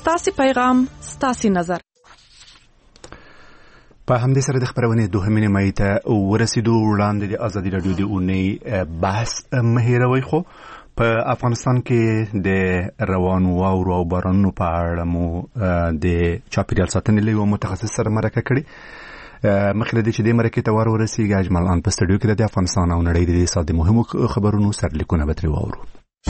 ستاسو پیغام، ستاسو نظر. په همدې سره د خبرونې دوهمې نیمایي ته ورسېدو. وړاندې د ازادي راډیو د اونۍ بحث مه هېروئ. خو په افغانستان کې د روانو واورو او بارانونو په اړه مو د چاپیریال ساتنې له یوه متخصص سره مرکه کړې. مخکې له دې چې دې مرکې ته ور ورسېږي، اجمل آن په سټډیو کې د افغانستان او نړۍ د دې ساعت د مهمو خبرونو سرلیکونه به ترې واورو.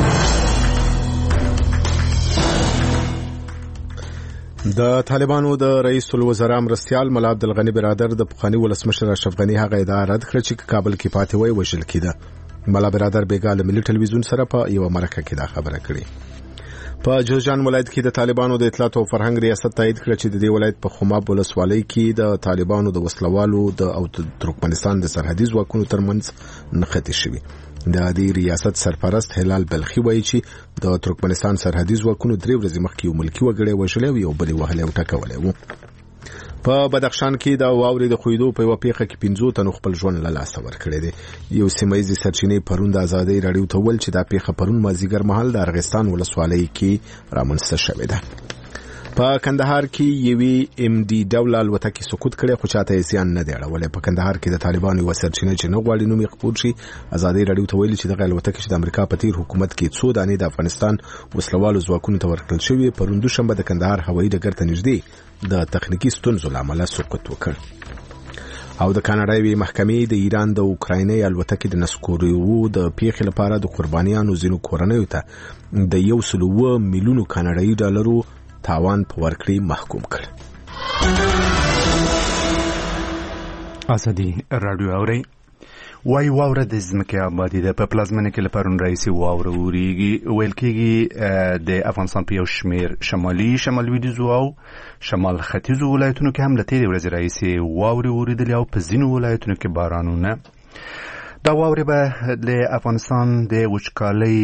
د طالبانو د رئیس الوزرا مرستیال ملا عبدالغنی برادر د پخوانی ولسمشر اشرف غنی هغه ادعا رد کړه چې کابل کې پاتې وای وژل کېده. ملا برادر بیګاله ملي ټلویزیون سره په یو مرکه کې دا خبره کړې. په جوزجان ولایت کې د طالبانو د اطلاعات او فرهنګ ریاست تایید کړ چې د دې ولایت په خماب ولسوالۍ کې د طالبانو د وسلوالو او ترکمنستان د سرحدي ځواکونو ترمنځ نښتې شوې. د دې ریاست سرپرست هلال بلخي وایي چې د ترکمنستان سرحدي ځواکونو 3 ورځې مخکې یو ملکی وګړی وژلی او یو بل وهلی او ټکولی و. په بدخشان کې د واورې د خویدو په یوه پیښه کې 15 تنو خپل ژوند له لاسه ورکړی دی. یو سیمه ییزې سرچینې پرون د ازادۍ راډیو ته وویل چې دا پیښه پرون مازدیګر مهال د ارغستان ولسوالۍ کې رامنځته شوې ده. په کندهار کې یوې ام ډي ډول الوتکې سقوط کړې خو چاته یې زیان نه دی اړولی. په کندهار کې د طالبانو یوه سرچینه چې نه غواړي نوم یې خپور شي ازادۍ راډیو ته ویلي چې دغه الوتکې چې د امریکا په تیر حکومت کې څو دانې د افغانستان وسلوالو ځواکونو ته ورکړل شوې، پرون دوشنبه د کندهار هوایي ډګر ته نږدې د تخنیکي ستونزو له امله سقوط وکړ. او د کاناډا یوې محکمې د ایران د اوکرایني الوتکې د نسکوریو د پیښې لپاره د قربانیانو ځینو کورنیو ته د 1.7 میلیونو کاناډایي ډالرو تاوان په ورکړې محکوم کړ. ازادي راډیو اوري. وای واوره د ځمکې آبادي ده. په پلازمینه کې له پرون راهیسې واوره وریږي. ویل کېږي د افغانستان په یو شمېر شمالي لویدیځو او شمال ختیځو ولایتونو کې هم له تېرې ورځې راهیسې واورې وریدلې او په ځینو ولایتونو کې بارانونه. دا واورې به له افغانستان د وچکالۍ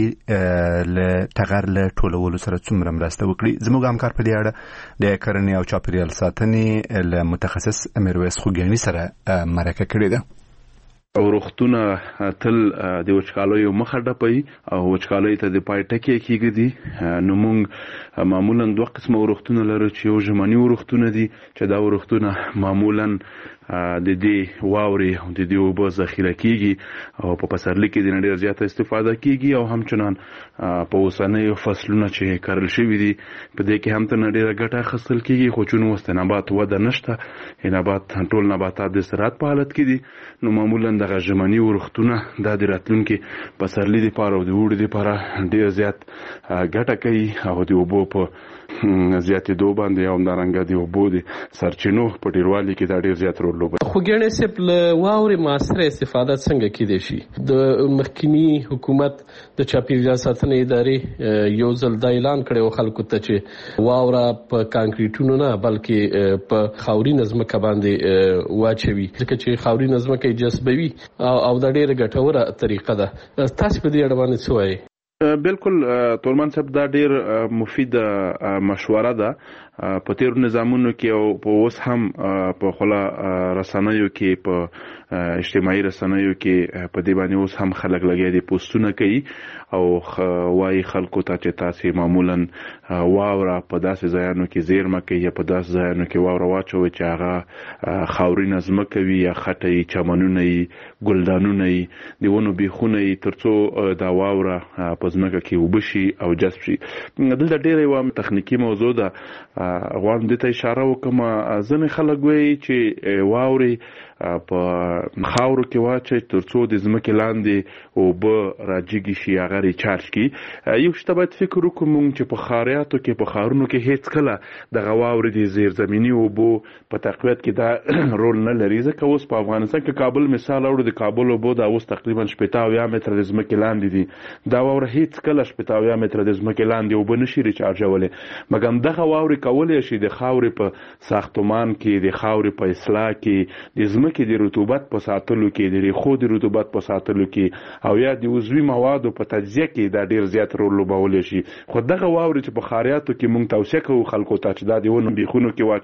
له ټغر له ټولولو سره څومره مرسته وکړي؟ زموږ همکار په دې اړه د کرنې او چاپیریال ساتنې له متخصص میرویس خوږیاني سره مرکه کړې ده. روغتونه تل د وچکالیو مخه ډپوي او وچکالۍ ته د پای ټکی کېږدي. نو موږ معمولا 2 قسمه روغتونه لرو چې یو ژمني روغتونه دي چې دا روغتونه معمولا د دې واورې او د دې اوبو ذخیره کېږي او په پسرلي کې د ډېر زیاته استفاده کېږي او همچنان په اوسنیو فصلونو چې کرل شوي دي په دې کې هم ته ډېره ګټه اخیستل کېږي. خو چون اوس د نبات وده نشته، نبات ټول نباتات د استراحت په حالت کې دي، نو معمولا دغه ژمني ورښتونه دا د راتلونکي پسرلي دپاره او د اوړي دپاره ډېر زیات ګټه کوي او د اوبو په زیاتېدو باندې او همدارنګه د اوبو د سرچینو په ډېروالي کې دا ډېر زیات رول لوبوي. خوږیاڼي صاحب، له واورې معاصره استفاده څنګه کېدای شي؟ د مخکینی حکومت د چاپیریال ساتنې ادارې یو ځل دا اعلان کړی و خلکو ته چې واوره په کانکریټونو نه بلکې په خاورینه ځمکه باندې واچوي، ځکه چې خاورینه ځمکه یې جذبوي او دا ډېره ګټوره طریقه ده. تاسو په دې اړه باندې څه وایئ؟ بالکل تورمان صاحب، دا ډېر مفیده مشوره ده. په تیرو نظامونو کې او په اوس هم په خلا رسنیو کې په اجتماعي رسنیو کې په دې باندې اوس هم خلک لګیا دي پوسټونه کوي او وايي خلکو ته چې تاسو معمولا واوره په داسې ځایونو کې زیرمه کوي یا په داسې ځایونو کې واوره واچوي چې هغه خاورینه ځمکه وي یا خټه چمنونه وي، ګلدانونه وي، د ونو بیخونه وي، ترڅو دا واوره په ځمکه کې اوبه شي او جذب شي. دلته ډېره یوه تخنیکي موضوع ده، غواړم دې ته اشاره وکړم. ځینې خلک وایي چې واورې په خاورو کې واچي ترڅو د ځمکې لاندې اوبه راجګي شي، هغه ریچارج کړي. یو شته باید فکر وکړو موږ چې په ښاریاتو کې په ښارونو کې هېڅ کله دغه واورې د زیرزمیني اوبو په تقویت کې دا رول نه لري، ځکه اوس په افغانستان کې کابل مثال اورو، د کابل اوبو دا اوس تقریبا 80 متره د ځمکې لاندې دي. دا واوره هېڅ کله 80 متره د ځمکې لاندې اوبه نشي ریچارجولی، مګر دغه واورې کولی شي د خاورې په ساختمان کې، د خاورې په اصلاح کې، د ځمکې د رطوبت په ساتلو کې، د ریښو د رطوبت په ساتلو کې او یا د عضوي موادو په تجزیه کې دا ډېر زیات رول لوبولی شي. خو دغه واورې چې په ښاریاتو کې موږ توصیه کوو خلکو ته چې دا د ونو بیخونو کې واچوي،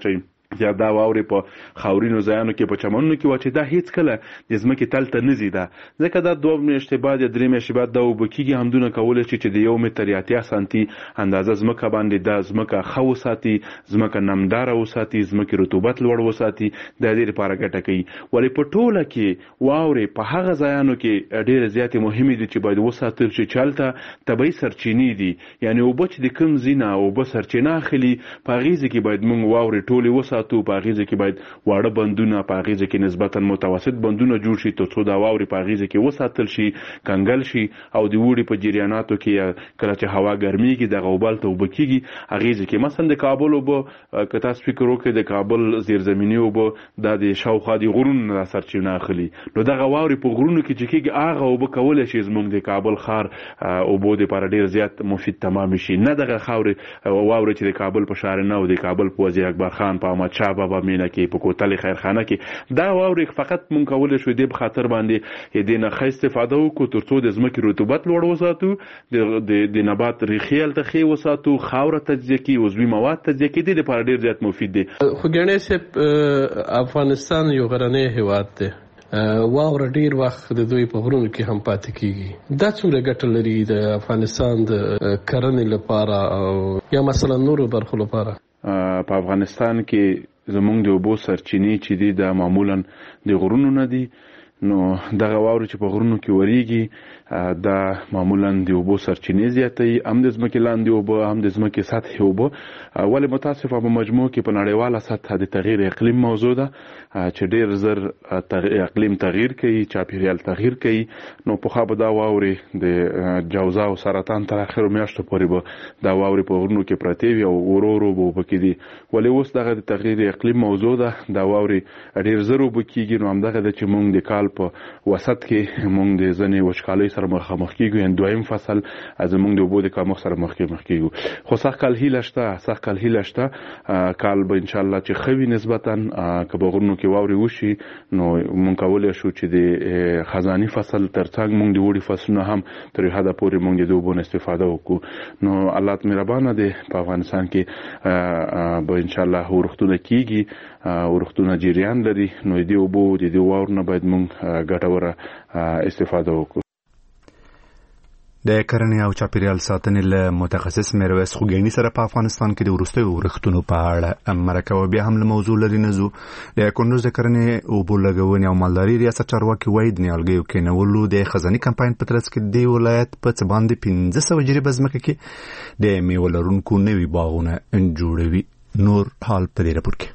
یا دا واورې په خاورینو ځایانو کې په چمنونو کې چې دا هیڅ کله د ځمکې تل ته نه ځي ده، ځکه دا 2 میاشتې بعد یا 3 میاشتې بعد دا اوبه کېږي. همدونه کولی شي چې د 1 متر یا 80 سانتي اندازه ځمکه باندې دا ځمکه ښه وساتي، ځمکه نمداره وساتي، ځمکې رطوبت لوړ وساتي. د دې لپاره ګټه کوي. ولې په ټوله کې واورې په هغه ځایانو کې ډېرې زیاتې مهمې دي چې باید وساتل شي چې هلته طبیعي سرچینې دي، یعنې اوبه چې د کوم ځای نه اوبه سرچینه اخلي په هغې ځای کې باید موږ واورې ټولې وساتو. په هغې ځای کې باید واړه بندونه، په هغې ځای کې نسبتا متوسط بندونه جوړ شي تر څو دا واورې په هغې ځای کې وساتل شي، کنګل شي، او د اوړي په جریاناتو کې کله چې هوا ګرمیږي دغه اوبه هلته اوبه کېږي هغې ځای کې. مثلا د کابل اوبه که تاسو فکر وکړئ د کابل زیرزمیني اوبه دا د شاوخوا د غرونو نه سرچینه اخلي، نو دغه واورې په غرونو کې چې کېږي هغه اوبه کولی شي زموږ د کابل ښار اوبو دپاره ډېر زیات مفید تمام شي، نه دغه واورې چې د کابل په شارنه او د کابل په وزیر اکبر خان په احمد شاه بابا مینه کې په کوتل خیرخانه کې دا واورې فقط مونږ کولی شو دې په خاطر باندې دې نه ښه استفاده وکړو تر څو د ځمکې رطوبت لوړ وساتو، د نبات ریښې هلته ښې وساتو، خاوره تجزیه کړي، عضوي مواد تجزیه کړي. دې لپاره ډېر زیات مفید دی. خو ګڼې صاحب افغانستان یو غرنی هېواد دی، واوره ډیر وخت د دوی په غرونو کې هم پاتې کیږي. دا څومره ګټه لري د افغانستان د کرنې لپاره او یا مثلا نورو برخو لپاره؟ په افغانستان کې زمونږ د اوبو سرچینې چې دي دا معمولا د غرونو نه دي، نو دغه واورې چې په غرونو کې وریږي دا معمولا د اوبو سرچینې زیاتوي، هم د ځمکې لاندې اوبه هم د ځمکې سطحي اوبه. ولې متاسفه په مجموع کې په نړیواله سطحه د تغییر اقلیم موضوع ده چې ډېر زر اقلیم تغییر کوي، چاپیریال تغییر کوي. نو پخوا به دا واورې د جوزا او سرطان تر اخرو میاشتو پورې به دا واورې په غرونو کې پرتې وي او ورو ورو به اوبه کېدي. ولې اوس دغه د تغییر اقلیم موضوع ده، دا واورې ډېر زر اوبه کېږي. نو همدغه ده چې موږ د کال په وسط کې موږ د ځینې وچکالۍ سره مخامخ کېږو، یعنې دویم فصل زموږ د اوبو د کمښت سره مخ کېږو. خو سخت کال هیله شته کال به انشاءالله چې ښه وي نسبتا که په غرونو کې واورې وشي نو موږ کولی شو چې د خزاني فصل ترڅنګ موږ د اوړي فصلونه هم تر حده پورې موږ د اوبو نه استفاده وکړو. نو الله مهربانه دی، په افغانستان کې به انشاءالله ورښتونه کېږي، ورښتونه جریان لري، نو د اوبو د دې واورو نه باید موږ ګټوره استفاده وکړو. د کرنې او چاپیریال ساتنې له متخصص میرویس خوګیاني سره په افغانستان کې د وروستیو ورښتونو په اړه مرکه او بیا هم له موضوع لري نزو. د کندوز د کرنې اوبو لګونې او مالداري ریاست چارواکي وایي د نیالګیو کینولو د خزاني کمپاین په ترڅ کې د ولایت په څه باندې 1500 جریبه ځمکه کې د میوه لرونکو نوي باغونه جوړوي. نور حال په دې راپور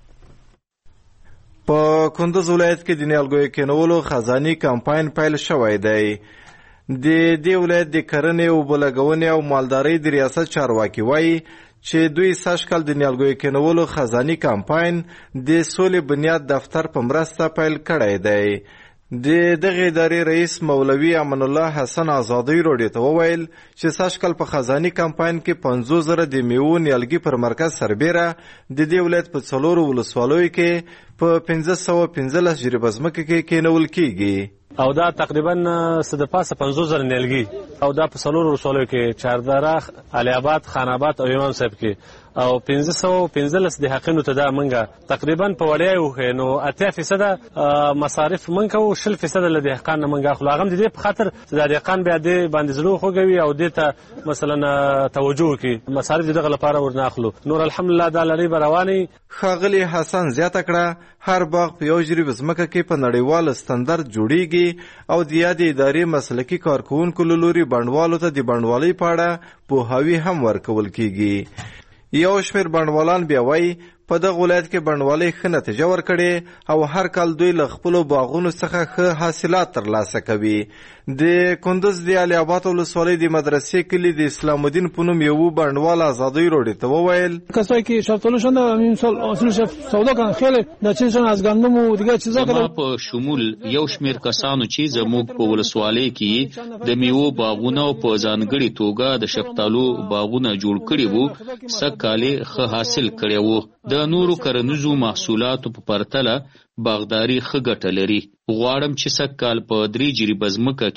کې. په کندوز ولایت کې د نیالګیو کینولو خزاني کمپاین پیل شوی دی. د دې ولایت د کرنې اوبو لګونې او مالدارۍ د ریاست چارواکي وایي چې دوی سږکال د نیالګیو کینولو خزاني کمپاین د سولې بنیاد دفتر په مرسته پیل کړی دی. د دغه ادارې رئیس مولوي امان الله حسن آزادی راډیو ته وویل چې سږکال په خزاني کمپاین کې 500,000 د میوو نیالګي پر مرکز سربیره د دې ولایت په 4 ولسوالیو کې په 1515 جریبه ځمکه کې کینول کیږي او دا تقریبا د پاسه 50,000 نیالګي او دا په 4 ولسوالیو کې چاردره، علي آباد، خان آباد او امام صاحب کې او 515 د حقینو ته دا منګه تقریبا په وړیا یو نو 80% مصارف منګه او 20% له دهقان منګه خو هغه د دې په خاطر د دهقان بیا د باندې زړه خوږوي او د ته مثلا توجه کوي مصارف دغه لپاره ورناخلو. نور الحمدلله دا لري رواني. خاغلی حسن زیاته کړه هر باغ په یو جریب ځمکه کې په نړیوال ستاندرد جوړیږي او د یادې ادارې مسلکي کارکونکو له لوري بڼوالو ته د بڼوالۍ په اړه پوهاوی هم ورکول کیږي. یو شمېر بڼوالان بیا وایي په دغه ولایت کې بڼوالۍ ښه نتیجه ورکړې او هر کال دوی له خپلو باغونو څخه ښه حاصلات ترلاسه کوي. د کندوز د علي آباد ولسوالۍ د مدرسې کلي د اسلام الدین په نوم یو بڼوال آزادی راډیو ته وویل کسایی که شفتالوشون همین سال اصلش سودا کردن خیلی نتیجهشون از گندم و دیگه چیزا ما په شمول یو شمیر کسانو چې زموږ په ولسوالۍ کې د میوو باغونه او په ځانګړي توګه د شفتالو باغونه جوړ کړي وو سږکال ښه حاصل کړی وو. د نورو کرنیزو محصولاتو په پرتله باغداري ښه ګټه لري. غواړم چې سږکال په 3 جریبه ځمکه کې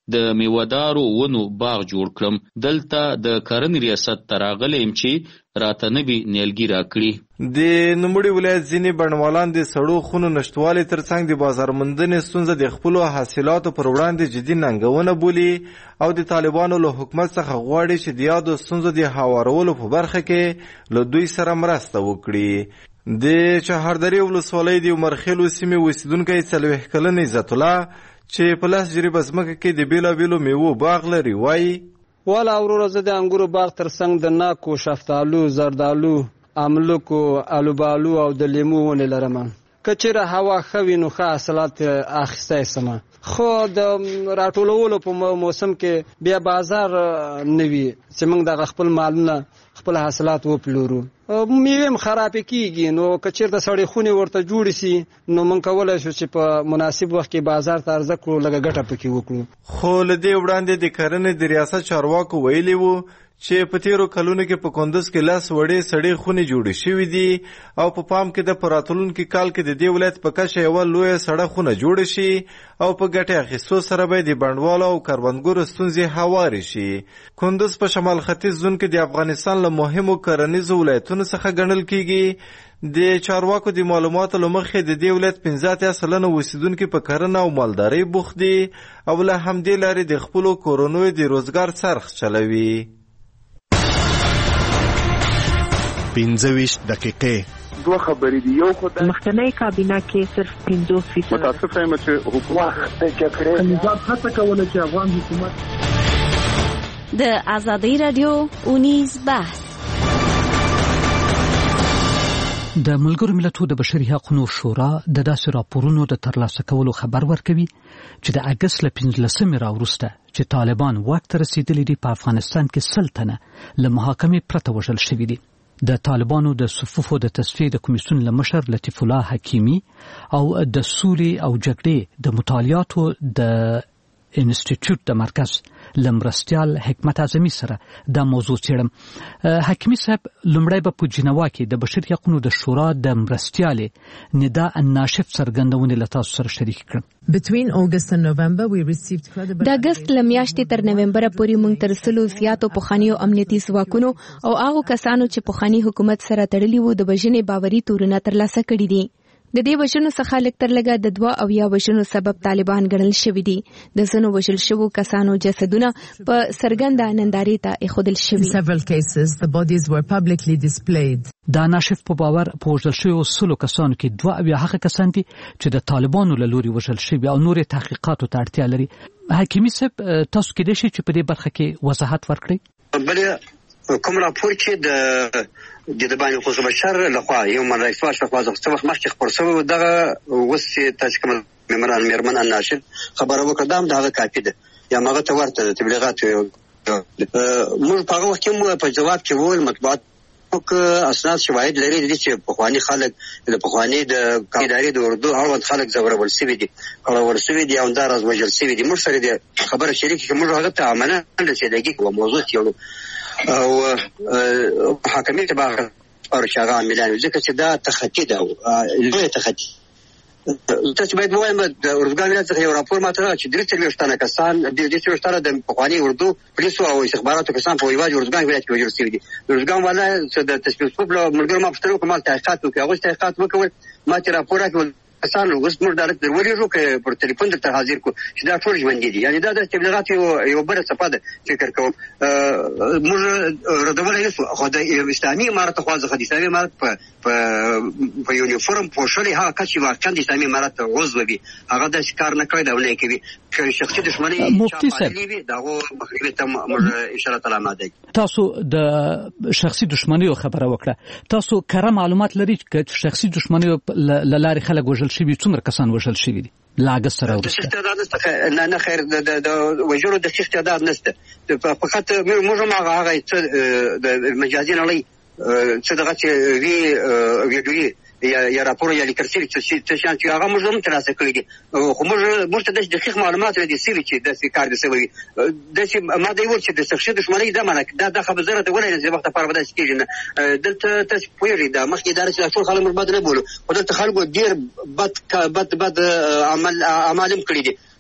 د میوهدارو ونو باغ جوړ کړم. دلته د کرنې ریاست ته راغلی یم چې راته نوي نیالګي راکړي. د نوموړي ولایت ځینې بڼوالان د سړو خونو نشتوالي ترڅنګ د بازار موندنې ستونزه د خپلو حاصلاتو پر وړاندې جدي ننګونه بولي او د طالبانو له حکومت څخه غواړي چې د یادو ستونزو د هوارولو په برخه کې له دوی سره مرسته وکړي. د چهاردرې ولسوالۍ د عمرخیلو سیمې اوسیدونکی 40 کلن عزت الله چې په لاس جریبه ځمکه کې د بیلابیلو میوو باغ لري وایي والا وروره زه د انګورو باغ ترڅنګ د ناکو، شفتالو، زردالو، املوکو، الوبالو او د لیمو ونې لرم. که چېرې هوا ښه وي نو ښه حاصلات اخیستی سم، خو د راټولولو په موسم کې بیا بازار نه وي چې موږ دغه خپل مالونه خپل حاصلات وپلورو. میوې هم خرابې کېږي، نو که چېرته سړې خونې ورته جوړې سي نو موږ کولی شو چې په مناسب وخت کې بازار ته عرضه کړو، لږه ګټه پکې وکړو. خو له دې وړاندې د کرنې د ریاست چارواکو ویلي وو چې په تیرو کلونو کې په کندوز کې 10 وړې سړې خونې جوړې شوې دي او په پام کې د راتلونکي کال کې د دې ولایت په کچه یوه لویه سړه خونه جوړه شي او په ګټې اخیستو سره به د بڼوالو او کروندګرو ستونزې هوارې شي. کندوز په شمال ختیځ زون کې د افغانستان له مهمو کرنیزو ولایتونو څخه ګڼل کیږي. د چارواکو د معلوماتو له مخې د دې ولایت 15% اوسیدونکي په کرنه او مالدارۍ بوخت دي او له همدې لارې د خپلو کورنیو د روزګار څرخ چلوي. 25 دقیقې. دوه خبرې دي. یو خدای مخکنی کابینه کې صرف 50% متاسف یم چې حکومت جګړې نظام هڅه کوله چې افغان حکومت د آزادۍ رادیو اونیز بحث د ملګرو ملتونو د بشري حقوقو شورا د داسې راپورونو د ترلاسه کولو خبر ورکوي چې د اګست له 15 راوروسته چې طالبان واک ته رسیدلي دي په افغانستان کې 100 تنه له محاکمې پرته وژل شوي دي. د طالبانو د صفوفو د تصفیې د کمیسیون له مشر لطیف الله حکیمي او د سولې او جګړې د مطالعاتو د انسټیټیوټ د مرکز لمرستیال حکمت اعظمي سره دا موضوع څېړم. حکیمي صاحب لومړی به په جنوا کې د بشري حقوقو د شورا د مرستیالې ندا الناشف څرګندونې له تاسو سره شریک کړم. د اګست له میاشتې تر نومبر پورې موږ تر 100 زیاتو پخوانیو امنیتي ځواکونو او هغو کسانو چې پخواني حکومت سره تړلي وو د وژنې باوري تورونه ترلاسه کړي دي. د دې وژنو څخه لږ تر لږه د 2 او یا وژنو سبب طالبان ګڼل شوي دي. د ځینو وژل شوو کسانو جسدونه په څرګنده نندارې ته ایښودل شوي. دا ناشف په باور په وژل شویو 100 کسانو کې 2 او یا هغه کسان دي چې د طالبانو له لوري وژل شوي او نورې تحقیقاتو ته اړتیا لري. حکیمي صاحب تاسو کېدای شي چې په دې برخه کې وضاحت ورکړئ. کوم راپور چې د بین الحقوق بشر لخوا یو رئیس واش لخوا څه وخت مخکې خبر شوی دغه اوس چې تاسو کوم میرمن الناشر خبره وکړه دا هم دغه کاپي ده یا هغه ته ورته تبلیغات موږ په هغه وخت کې په جواب کې وویل مطبوعات اسناد شواهد لري چې پخوانی خلک د پخوانی د ادارې د اردو اړوند خلک زورول شوي دي او دا راز وژل شوي دي. موږ سره د خبره شریکه کې موږ هغه ته عملاً رسیدګي کوو موضوع یو او حاکمیت باغ او شغال ملان ځکه چې دا تخطی ده لوی تخطی. تاسو باید وایم د اردوګان ولایت څخه یو راپور ماته چې 3 کسان د 3 د پخوانی اردو پولیسو او استخباراتو کسان په یوازې اردوګان ولایت کې وژل شوي دي. اردوګان والا د تشکیل په ملګرو ما پښتنو کومه تحقیقات وکړ هغه تحقیقات وکول ما چې راپور راکول کسان اوس موږ ډایرکټ ورېږو کې پر ټلیفون درته حاضر کو چې دا ټول ژوند دي یعنی دا د تبلیغات یو بل څه پد فکر کوم موږ ردول یې خو د اسلامي امارت خو ځخه د اسلامي امارت په یونیفورم پوښلې هغه کچې واقعا د اسلامي امارت عضو وي هغه د کار نه کوي دا ولې کوي چې شخصي دښمنۍ مفتي صاحب دغه مخربي ته موږ اشاره تعالی دی. تاسو د شخصي دښمنۍ خبره وکړه. تاسو کره معلومات لرئ چې شخصي دښمنۍ لارې خلک وژل شوي څومره کسان وژل شوي دي لاګس سره ورسته؟ نه خیر د وژلو د استعداد نشته فقط موږ هغه د مجازي نړۍ څه دغه چې ویډیو یا راپور یا لیکل شوي چې هغه موږ هم ترلاسه کړي دي خو موږ ته دقیق معلومات نه دي شوي چې داسې کار دي شوی داسې ما دی ویل چې د شخصي دښمنۍ دا معنی دا خبره زره ته ولې نه وخت لپاره به داسې کېږي نه دلته تاسو پوهېږئ دا مخکې اداره چې ټول خلک مربوط نه بولو خو دلته خلکو ډېر بد اعمال هم کړي دي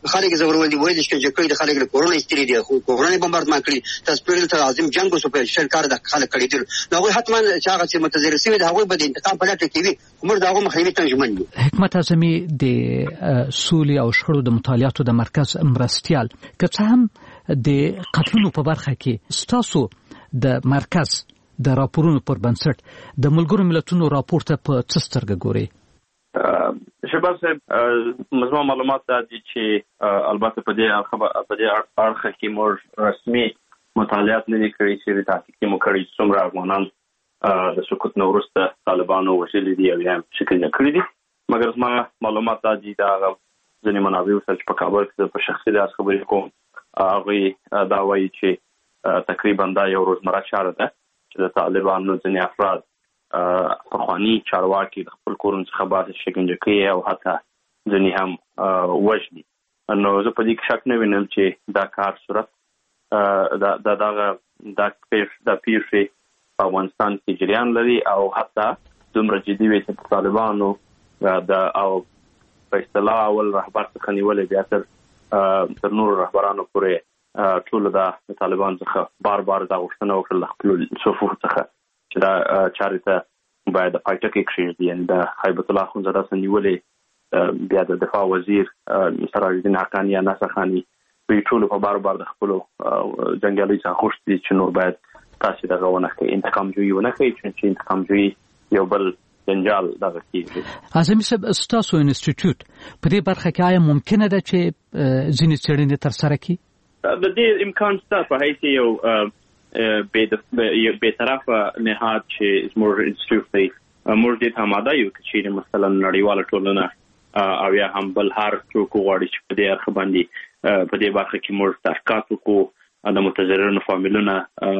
خلک زورول دي وایي چې کړي د خلک له کورونا استری دي خو کورونا بمباردمان کړي تاسو په ډېر عظیم جنگ وسو په شرکار د خلک کړي دي نو هغه حتما چې هغه چې متضرر شوی د هغه به د انتقام په لټه کې وي موږ دا هغه مخنیوي ته ژمن یو. حکمت اعظمي د سولې او شخړو د مطالعاتو د مرکز مرستيال که څه هم د قتلونو په برخه کې ستاسو د مرکز د راپورونو پر بنسټ د ملګرو ملتونو راپور ته په څه سترګه ګوري؟ شباب صاحب مجموع معلومات دي چې البته په دې اړخ کې موږ رسمي مطالعات نه کړی چې تحقیق مو کړی څومره افغانان د سقوط نو وروسته طالبانو وسیلې دي او هم شکل کړی دي مګر زما معلومات دي دا ځینې منابع چې په کابل کې په شخصي ډول خبرې کوم هغه دا وایي چې تقریبا دا یو روزمره چاره ده چې د طالبانو ځینې افراد پخوانی چارواکي د خپل کورن څخه باسي شکنجه کوي او حتی ځینې هم وژني. نو زه په دې کې شک نه وینم چې دا کار صورت دا پیښې په افغانستان کې جریان لري او حتی دومره جدي وي چې طالبانو او په اصطلاح اول رهبر څخه نیولې بیا تر نورو رهبرانو پورې ټول د طالبان څخه بار دا غوښتنه وکړه خپل صفوف څخه چې دا چارې ته باید د پایټکې کښېږدي یعنې د هیبت الله اخندزاده څخه نیولې بیا د دفاع وزیر سراج الدین حقانی یا ناصر خاني دوی ټولو په بار د خپلو جنګیالیو څخه غوښتي چې نور باید تاسې دغه ونه کړئ انتقام جویي ونه کړئ چې انتقام جویي یو بل جنجال دغه کېږي. اعظمي صاحب ستاسو انسټیټیوټ په دې برخه کې آیا ممکنه ده چې ځینې څېړنې ترسره کړي؟ د دې امکان شته په حیث یو بېطرفه نهاد چې زموږ انسټیټیوټ دی موږ دې ته آماده یو چې مثلا نړیواله ټولنه او یا هم بل هر څوک غواړي چې په دې اړخ باندې په دې برخه کې موږ تحقیقات وکړو د متضررینو فامیلونه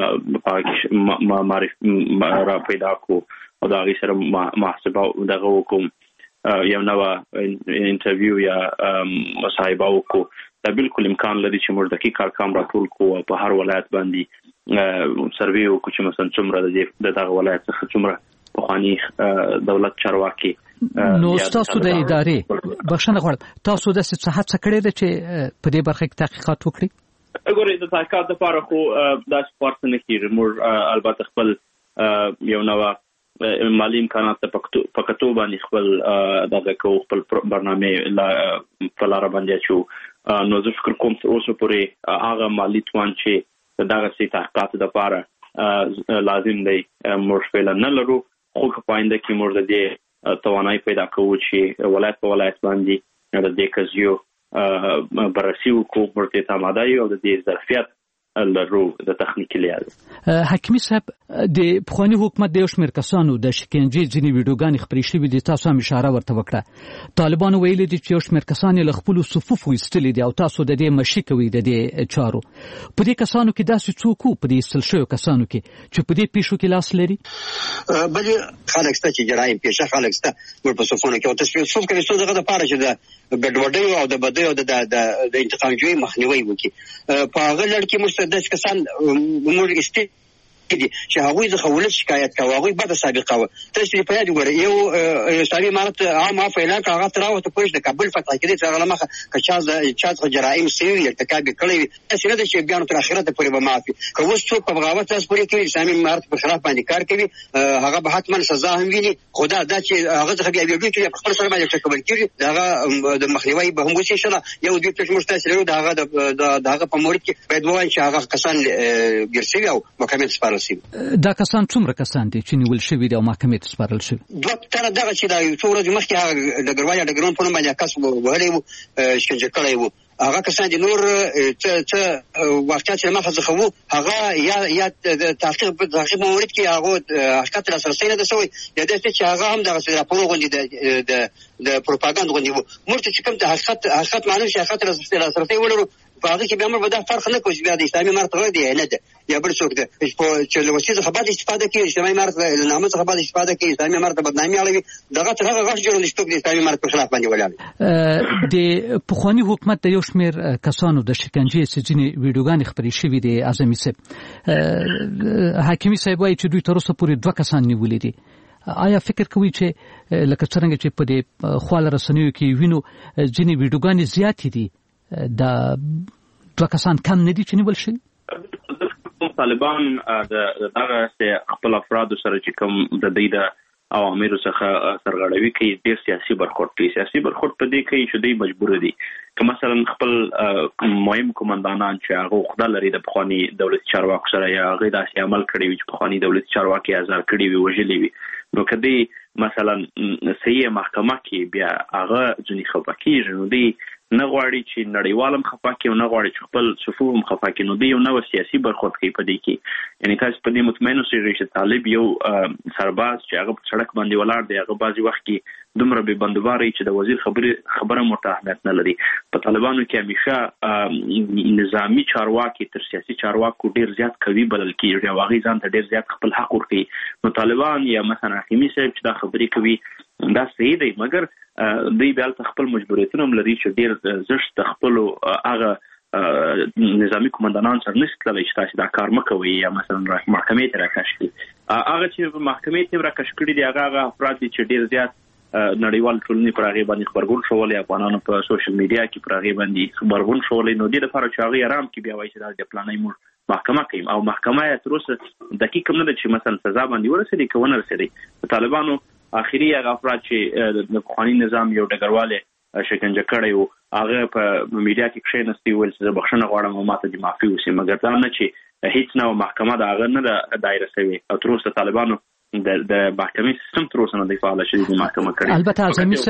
را پیدا کړو او د هغې سره محاسبه دغه وکړو یو نوه انټرویو یا مصاحبه وکړو. دا بالکل امکان لري چې موږ دقیق ارقام راټول کړو او په هر ولایت باندې سروې وکړو چې مثلا څومره د دغه ولایت څخه څومره پخواني دولت چارواکي. نو تاسو د ادارې بخښنه غواړم تاسو د څه هڅه کړې ده چې په دې برخه کې تحقیقات وکړئ؟ ګورئ د تحقیقات لپاره خو داسې پارت نه کېږي موږ البته خپل یو نوه مالی امکانات په کتو باندې خپل دغه کوو خپل برنامې په لاره باندې اچو نو زه فکر کوم تر اوسه پورې هغه مالي توان چې دغسې تحقیقاتو دپاره لازم دی موږ فعلا نه لرو خو که په آینده کې موږ د دې توانایي پیدا کوو چې ولایت په ولایت باندې د دې قضیو بررسي وکړو موږ دې ته آماده یو او د دې ظرفیت لرو د تخنیکي لحاظ. حکیمي صاحب د پخواني حکومت د یو شمېر کسانو د شکنجې ځینې ویډیوګانې خپرې شوې دي تاسو هم اشاره ورته وکړه طالبانو ویلي دي چې یو شمېر کسان یې له خپلو صفوفو ایستلي دي او تاسو د دې مشي کوئ د دې چارو په دې کسانو کې داسې څوک وو په دې ایستل شویو کسانو کې چې په دې پیښو کې لاس لري؟ بلې خلک شته چې جرایم پیشه خلک شته موږ په صفونو کې او تصویر صوف کوي څو دغه دپاره چې د ګډوډیو او د بدیو د انتقام جویي مخنیوی وکړي په هغه لړ کې موږ داسې کسان موږ ایستي دي چې هغوی څخه ولس شکایت کوي هغوی بده سابقه وه تاسې په یاد وګورئ یو اسلامي امارت عام عفو اعلان کړ هغه ته راوته پوه د کابل فتح کېدې چې هغه له مخه که چا څخه جرایم سوي وي ارتکاب یې کړی وي داسې نه ده چې بیا نو تر اخرته پورې به معاف وي که اوس څوک په بغاوت لاس پورې کوي اسلامي امارت په خلاف باندې کار کوي هغه به حتما سزا هم ویني خو دا چې هغه څخه بیا ویډیو چې په خپل سره باندې ټاکل کېږي د هغه د مخنیوي به هم وشي انشاءالله یو دوی پېښ موږ تاسې لرو د هغه په مورد کې باید ووایو چې هغه کسان ګیر شوي او محکمې ته سپارل شوي. دا کسان څومره کسان دي چې نیول شوي دي او محکمې ته سپارل شوي؟ دوه تنه دغه چې دا یو څو ورځې مخکې هغه ډګروال یا ډګرمن په نوم باندې کس وهلی وو شکنجه کړی وو هغه کسان دي نور څه واقعیت چې مخه څخه وو هغه یا تحقیق مورد کې هغه حقیقت لاسرسی نه ده شوی یا داسې چې هغه هم دغسې راپور غوندې د پروپاګند غوندې وو موږ ته چې کوم د حقیقت معلوم شي حقیقت لاسرسی ولرو په هغه کې بیا موږ به دا فرق نه کوو چې بیا د اسلامي امارت غږ دی نه ده یا بل څوک ده چې له وسیلې څخه باید استفاده کوي اسلامي امارت له نامه څخه باید استفاده کوي اسلامي امارت ته بدنامي اړوي دغه تر هغه غږ جوړول چې څوک د اسلامي امارت په خلاف باندې ولاړ د پخواني حکومت د یو شمېر کسانو د شکنجې ځینې ویډیوګانې خپرې شوي دي اعظمي صاحب حکیمي صاحب وایي چې دوی تر اوسه پورې 2 کسان نیولي دي آیا فکر کوي چې لکه څرنګه چې په دې خواله رسنیو کې وینو ځینې ویډیوګانې زیاتې دي د دوه کسان کم نه دي چې نیول شوي؟ طالبان دغه خپل افراد سره چې کوم د دې د اوامرو څخه سرغړوي کوي ډېر سیاسي برخورد کوي. سیاسي برخورد په دې کوي چې دوی مجبور دي که مثلا خپل مهم قومندانان چې هغه خدای لري د پخوانی دولتي چارواکو سره یا هغه داسې عمل کړی وي چې پخوانی دولتي چارواکي آزار کړي وي وژلي وي نو کدی مثلا صحیح محکمه کې بیا هغه ځنی خپکیږي نو دی نه غواړي چې نړیوالم خپاکي او نه غواړي چې خپل صفوم خپاکي نو دی یو نو سیاسي برخورد کوي په دې کې یعنی تاسو په دې مطمئن اوسئ چې طالب یو سرباز چې هغه په سړک باندې ولاړ دی هغه بازي وخت کې دومره به بندوباري چې د وزیر خبره متحدت نه لري. په طالبانو کې همیشه نظامی چارواکي تر سیاسي چارواکو ډیر زیات قوي بلل کیږي او هغه ځان ته ډیر زیات خپل حق ورکوي. نو طالبان یا مثلا حکیمی صاحب چې دا خبرې کوي دا صحیح دی مګر دوی بیا خپل مجبوریتونه هم لري چې ډیر زشت خپل هغه نظامی قومندانان سره نشي تللی چې تاسو دا کار مکوئ یا مثلا محکمې ته راکش کړي. هغه چې محکمې ته راکش کړي دی هغه افراد چې ډیر زیات نړیوال ټولنې پر هغه باندې خبرګون شولې افغانانو په سوشل میډیا کې پر هغه باندې خبرګون شولې نو د لپاره چې هغه آرام کې بیا وایي چې د پلانې مور محکمه کوي او محکمه یې تر اوسه دقیق نه ده چې مثلا سزا باندې ورسېږي که ونه رسېږي. طالبانو اخیری هغه افراد چې د پخواني نظام یو ډګرواله شکنجه کړی و هغه په میډیا کې کښېنستی ویل چې بخښنه غواړم او ماته دې معافي وشي مګر دا نه چې هیڅ نه محکمه د هغه نه ده دایره شوې او تر اوسه طالبانو د محکمې سیستم تر اوسه نه دی فعال شوی د محکمه کړی. البته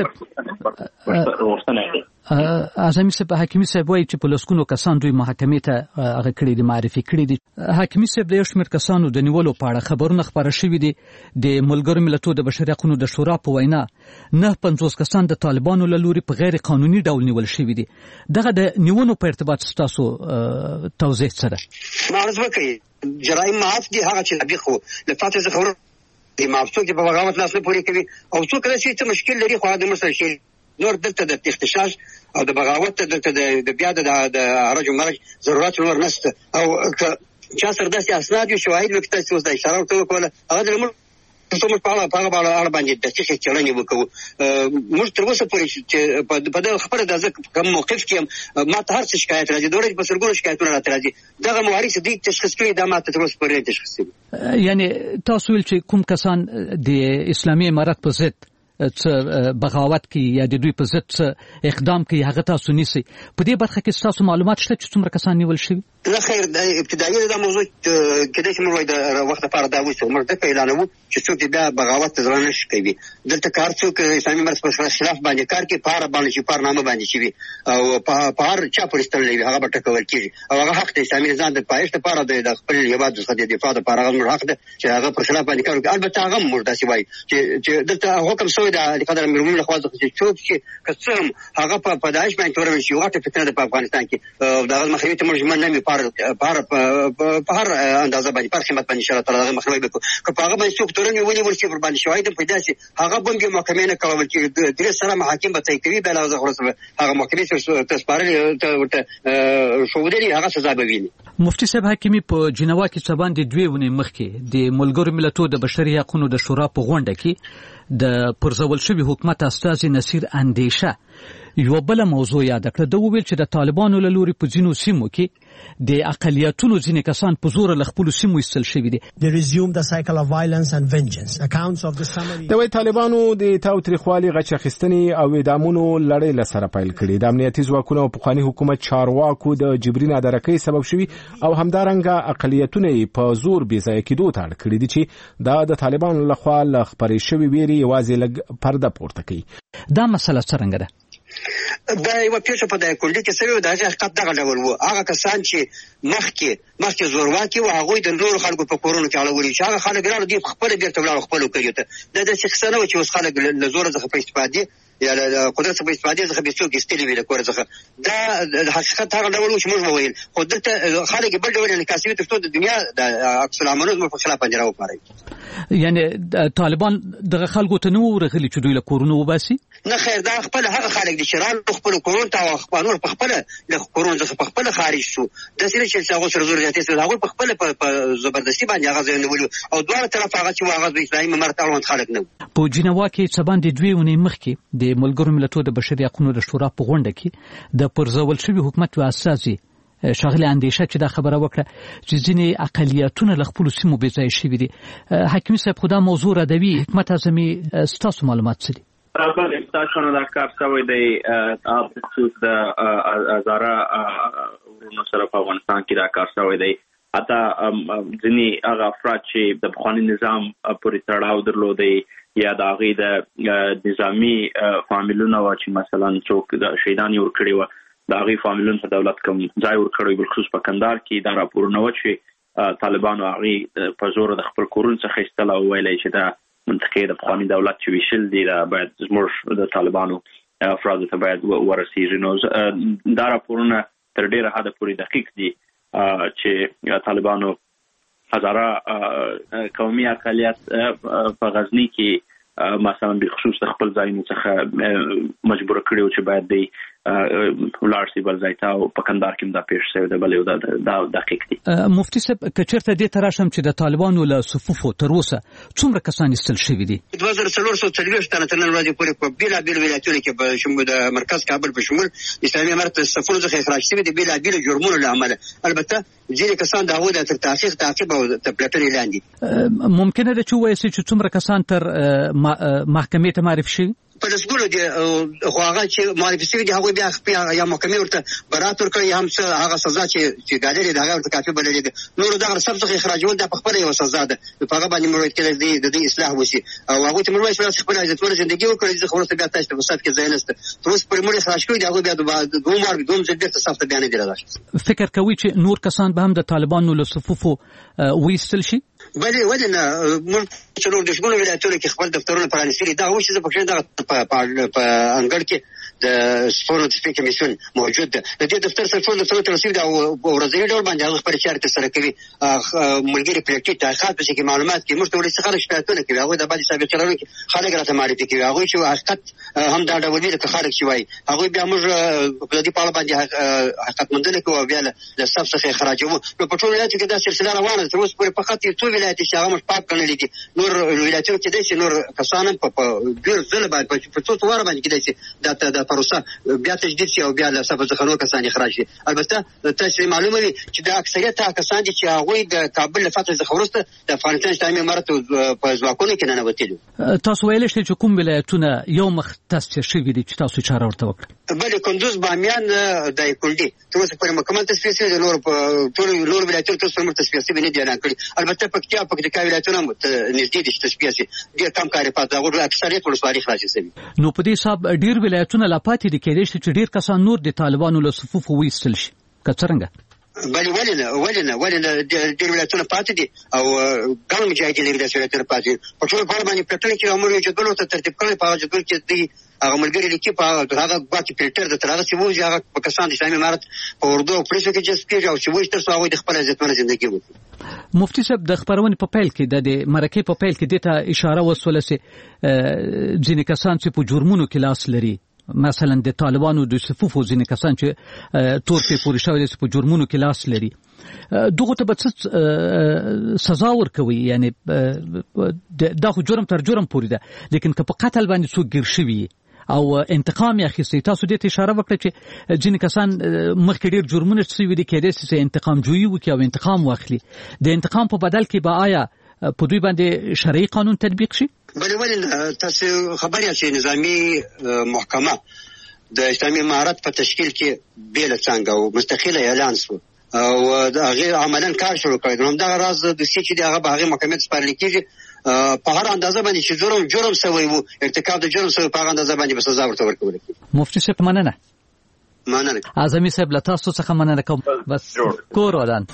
اعظمي صاحب حکیمي صاحب وایي چې په لسګونو کسان دوی محکمې ته هغه کړي دي معرفي کړي دي. حکیمي صاحب د یو شمېر کسانو د نیولو په اړه خبرونه خپاره شوي دي. د ملګرو ملتونو د بشري حقوقو د شورا په وینا 950 کسان د طالبانو له لوري په غیر قانوني ډول نیول شوي دي. دغه د نیونو په ارتباط ستاسو توضیح سره معرض وکړي جرایم معاف دي هغه چې نبي خو لفاته زخور د معافڅوک په بغاوت لاس نه پوري کوي او څوک چې څه مشکل لري خو د مسل شي نور دلته د اختشاش او د بغاوت دلته د بیا د هرج مرج ضرورت نور نشته او چا سره داسې اسناد او شواهد وکړي چې اوس د اشاره وکړه هغه د موږ په هغه باندې د څه چلنې وکړو موږ تر اوسه پورې چې په دغه خبره د ځکه کوم موقف کې ما ته هر څه شکایت راځي دوی په سرګونو شکایتونه راځي دغه موارث دي تشخیص کړي دا ما ته تر اوسه پورې تشخیص کړي. یعنی تاسو ویل چې کوم کسان د اسلامي امارت په ضد بغاوت کی یا د دوی په ضد اقدام کوي هغه تاسو نیسي په دې برخه کې تاسو معلومات شته چې څومره کسان نیول شوي؟ لا خیر د ابتدایي د موضوع کله چې موږ د وخت لپاره دا وایو موږ د اعلانو چې څوک دا بغاوت ته ځان نشي کوي دلته کار څوک اسلامي امارت په خلاف باندې کار کوي پاره باندې چې پارنامه باندې شي او پار چا پرستل لري هغه به ټکول کیږي او هغه حق د اسلامي نظام د پایښت لپاره د خپل هیواد د دفاع لپاره هغه حق ده چې هغه پر خلاف باندې کار کوي. البته هغه موږ داسې وایي چې دلته حکم شوی د قدر امیر له خوا چې څوک چې قسم هغه په داعش باندې تورول شي واټه فتنه په افغانستان کې دغه مخنیوي ته موږ نه می په هر اندازه باندې پر قیمت باندې ان شاء الله تعالی مخنیوي وکړو که په هغه باندې څوک تورنی ونی ورسي پر باندې شواهد پیدا شي هغه بم به محکمې نه کول چې درې سره محاکم به کوي بل هغه خلاص هغه محکمې ته سپارل ته شو ودی هغه سزا به ویني. مفتي صاحب حکیمي په جنوا کې څه باندې 2 ونې مخکې د ملګرو ملتونو د بشري حقوقو د شورا په غونډه کې د پرځول شوی حکومت استاذ نصیر اندیشه یو بل موضوع یاد کړ د ویل چې د طالبانو له لوري په ځینو سیمو کې د اقلیتونو ځینې کسان په زور له خپل سیمو ایستل شوي دي. د وی طالبانو د تاوتریخوالي غچ اخیستنې او اعدامونو لړۍ له سره پیل کړي د امنیتي ځواکونو په پخواني حکومت چارواکو د جبري نادرکۍ سبب شوي او همدارنګه اقلیتونه په زور بې ځایه کېدو ته اړ کړي دي چې دا د طالبانو لخوا له خپرې شوې ویرې یوازې لږ پرده پورته کوي. دا مسله څرنګه ده؟ دا یو پیښه په دای کولډي کې سره د حقیقت دغه ډول وو هغه کسان چې مخکې زورواکي او هغه د نور خلکو په کورونو کې اړولي چې هغه خلک راړو دی خپل بیرته ولاړ خپل کوي ته د شخصانه چې اوس خلک له زور څخه په استفاده یا له قدرت څخه په استفاده څخه به څوک استلی ویل کور څخه دا د حقیقت هغه ډول چې موږ وویل خو دلته خلک بل ډول انعکاسوي ترڅو د دنیا د عکس العملونو په خلاف باندې راوپاري. یعنی طالبان دغه خلکو ته نو ورغلي چې دوی له کورونو وباسي نه خیر دا خپل هغه خلک دي چې رانه خپل کورونو ته خپل په خپل له کورونو څخه په خپل خارج شو د سره چې هغه سره زور زیاتې سره هغه په خپل په زبردستی باندې هغه ځای نیولو او دوه طرف هغه چې هغه د اسلامي امارت اړوند خلک نه په جنوا کې څه باندې دوی ونې مخکې د ملګرو ملتونو د بشري حقوقو د شورا په غونډه کې د پرځول شوی حکومت او اساسي شاغله اندیشه چې دا خبره وکړه چې ځینې اقلیتونه له خپل سیمو بې ځای شوي دي. حکیمي صاحب خدا موضوع ردوي حکومت اعظمي ستاسو معلومات څه دي؟ بله تاسو نه دا کار شوی دی خصوص د هزاره ورونو سره په افغانستان کې دا کار شوی دی. حتی ځینې هغه افراد چې د پخواني نظام پورې تړاو درلودی یا د هغې د نظامي فامیلونه وه چې مثلا څوک د شهیدان یې ورکړي وه د هغې فامیلونو ته دولت کوم ځای ورکړی بالخصوص په کندهار کې دا راپورونه وه چې طالبانو هغې په زوره د خپل کورونو څخه ایستله او ویلی چې دا منطقې د پخواني دولت چې ویشل دي دا باید زموږ د طالبانو افرادو ته باید ورسیږي. نو دا راپورونه تر ډېره حده پورې دقیق دي چې طالبانو هزاره قومي اقلیت په غزني کې مثلا بخصوص د خپل ځایونو څخه مجبور کړي چې باید دی ولار سی بل ځای ته او په کندهار کې دا پیښ شوی دی بلې دا دقیق دي. مفتي صاحب کچرته دې تراشم چې د طالبانو له صفوفو تر اوسه څومره کسان ایستل شوي دي؟ 2440 تنه تر نن ورځې پورې په بېلابېلو ولایتونو کې په شمول د مرکز کابل په شمول اسلامي امارت د صفونو څخه اخراج شوي دي بېلابېلو جرمونو له امله. البته ځینې کسان د هغوی د تر تحقیق تعقیب او د پلټنې لاندې. ممکنه ده چې ووایي چې څومره کسان تر محکمې ته معرفي شوي؟ په لسګونو دي خو هغه چې معرفي شوي دي هغوی بیا یا محکمې ورته برات ورکړي یا هم څه هغه سزا چې ډالرې د هغه ورته کافي بللې ده. نورو دغه سب څخه اخراجول دا په خپله یوه سزا ده په هغه باندې موږ کېدای دی د دې اصلاح وشي او هغوی ته موږ وایي چې خپله عزتمنه زندګي وکړئ ځکه وروسته بیا تاسو ته په صف کې ځای نشته. تر اوسه پورې موږ اخراج کړي دي هغوی بیا دوم ځل بېرته صف ته بیا نه دي راغلي. فکر کوي چې نور کسان به هم د طالبانو له صفوفو وایستل شي؟ ولې نه موږ څلور د شپږو ولایتونو کې خپل دفترونه پرانیستلي دغه اوس چې زه پکښې دغه په انګړ کې د سپورو تصفیې کمیسیون موجود ده. د دې دفتر سره ټول دفترونه ته رسېږي او په ورځني ډول باندې هغه خپلې چارې ترسره کوي. ملګري پریکټي تحقیقات پسې کې معلومات کوي. موږ ته ولسي خلک شکایتونه کوي هغوی د بعضې سابق چلونکي خلک راته معرفي کوي هغوی چې حقیقت هم دا ډول وي لکه خلک چې وایي هغوی بیا موږ په دې په اړه باندې حقیقت موندنه کوو او بیا له صف څخه اخراجوو. نو په ټولو ولایتو کې دا سلسله روانه ده تر اوسه پورې فقط یو څو ولایت چې هغه موږ پاک ګڼلي دي. نور ولایتونو کېدای شي نور کسان هم په ډېر ځله باندې په څو واره باندې کېدای شي دا پروسه بیا تجدید شي او بیا له صف څخه نور کسان اخراج شي. البته تاسو معلومه وي چې د اکثریت کسان دي چې هغوی د کابل له فتحې څخه وروسته د افغانستان اسلامي امارت په ځواکونو کې ننوتلي. تاسو ویلی شئ چې کوم ولایتونه یو مخ تاسیس شوي دي چې تاسو چاره ورته وکړه؟ بلې کندوز بامیان دایکنډي تر اوسه پورې مکمل تصفیه شوي دي. نور ولایتونه تر اوسه پورې تصفیه شوي نه دي اعلان کړي. البته پکتیکا ولایتونه هم نږدې دي چې تصفیه شي. ډېر کم کاري پاتې د هغوی اکثریت ولسوالۍ خلاصې شوي. نو په دې حساب ډېر ولایتونه لا پاتې دي کېدای شي چې ډېر کسان نور د طالبانو له صفوفو وایستل شي که څرنګه؟ بلې ولې نه ډېر ولایتونه پاتې دي او ګڼ مجاهدین لري داسې ولایتونه پاتې دي. په ټولو په اړه باندې پلټنه کې موږ یو جدول ورته ترتیب کړی په هغه جدول کې دوی هغه ملګري لیکي په هغه ګواکې فلټر د تر هغه چې ووځي هغه په کسان د اسلامي امارت په اردو او پولیسو کې جذب کېږي او چې ووځي تر څو هغوی د خپله عزتمنه زندګي وکړي. مفتي صاحب د خپرونې په پیل کې د مرکې په پیل کې دې ته اشاره وسوله چې ځینې کسان چې په جرمونو کې لاس لري مثلا د طالبانو د صفوفو ځینې کسان چې تور پې پورې شوي دي چې په جرمونو کې لاس لري دغو ته به څه سزا ورکوي؟ یعنی دا خو جرم تر جرم پورې ده لیکن که په قتل باندې څوک ګیر شوي او انتقام یې اخیستی تاسو دې ته اشاره وکړه چې ځینې کسان مخکې ډېر جرمونه شوي دي کېدای شي چې انتقام جویي وکړي او انتقام واخلي. د انتقام په بدل کې به آیا په دوی باندې شرعي قانون تطبیق شي؟ بلې تاسو خبر یاست چې نظامي محکمه د اسلامي امارت په تشکیل کې بېله څانګه او مستقله اعلان شو او د هغې عملا کار شروع کړی. نو همدغه راز دوسیې چې دی هغه به هغې محکمې ته سپارل کېږي په هر اندازه باندې چې جرم شوی و ارتکاب د جرم شوی په هغه اندازه باندې به سزا ورته ورکول کېږي. مفتي صاحب مننه. اعظمي صاحب له تاسو څخه مننه کوم. بس کور ودان.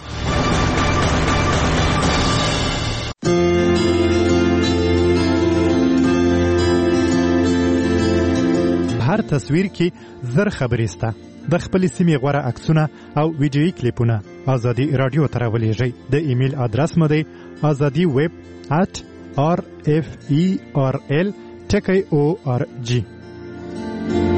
هر تصویر کې زر خبرې سته. د خپلې سیمې غوره عکسونه او ویډیویي کلیپونه ازادي رادیو ته راولېږئ. د ایمیل ادرس مو دی azadiweb@ RFERL.org.